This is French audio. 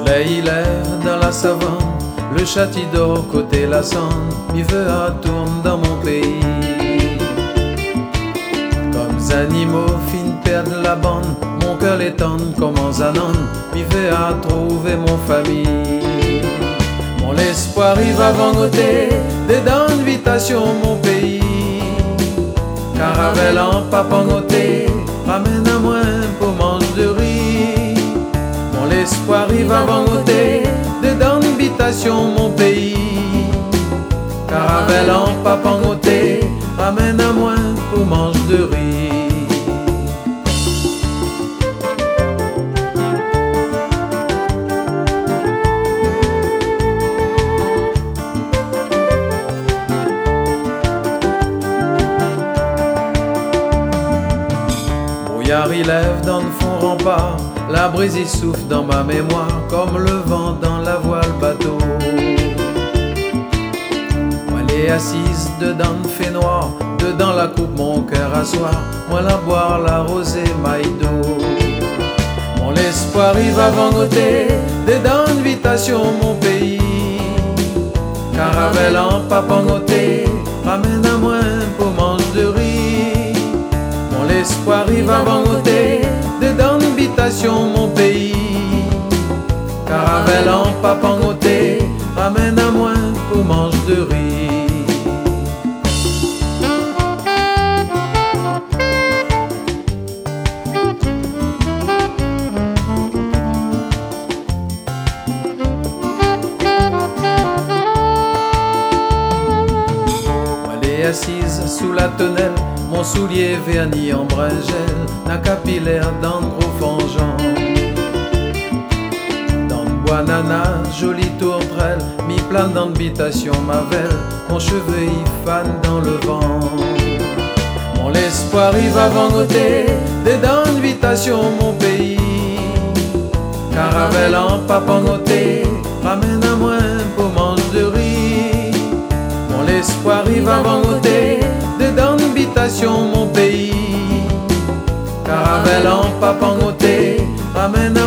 soleil lève dans la savane, le châtidor côté la Sande, mi veut à tourne dans mon pays. Comme animaux fin perdre la bande, mon cœur l'étonne comme en Zanon, mi veut à trouver mon famille. Mon espoir arrive avant côté, dedans invitation mon pays. Caravelle en papangoté, ramène à moi pour manger de riz. Mon espoir arrive avant côté, dedans invitation mon pays. Caravelle en papangoté, ramène à moi pour manger de riz. Il lève dans le fond rempart, la brise y souffle dans ma mémoire, comme le vent dans la voile bateau. Moi elle est assise dedans le fait noir, dedans la coupe mon cœur à soir, moi la boire la rosée maïdo. Mon espoir arrive avant côté, dedans invitation mon pays. Caravelle en papangoté, ramène à moi pour manger de riz. L'espoir arrive avant côté, dedans invitation mon pays. Caravelle en papangoté, ramène à moi pour manger de riz. Elle est assise sous la tonnelle, mon soulier verni en bringel, la capillaire dans gros fangeant. Dans le bois nana, jolie tourterelle, mi plane d'habitation ma velle, mon cheveu y fane dans le vent. Mon espoir arrive avant côté, dedans invitation mon pays. Caravelle en papangoté, ramène à moi pour manger de riz. Mon espoir arrive avant côté, dedans invitation mon pays. Caravelle en papangoté, ramène